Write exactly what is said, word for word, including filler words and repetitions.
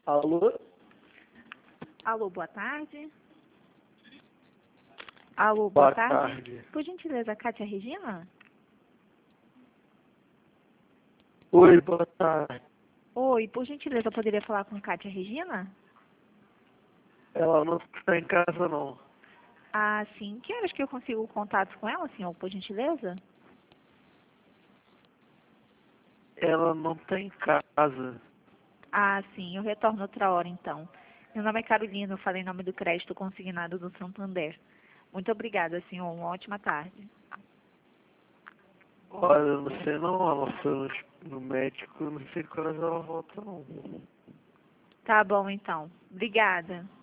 Alô? Alô, boa tarde. Alô, Boa boa tarde. tarde. Por gentileza, Kátia Regina? Oi, boa tarde. Oi, por gentileza, eu poderia falar com Kátia Regina? Ela não está em casa, não. Ah, sim. Que horas que eu consigo contato com ela, senhor, por gentileza? Ela não está em casa. Ah, sim, eu retorno outra hora, então. Meu nome é Carolina, eu falei em nome do crédito consignado do Santander. Muito obrigada, senhor. Uma ótima tarde. Olha, eu não sei não, ela foi no, no médico, não sei quando ela volta, não. Tá bom, então. Obrigada.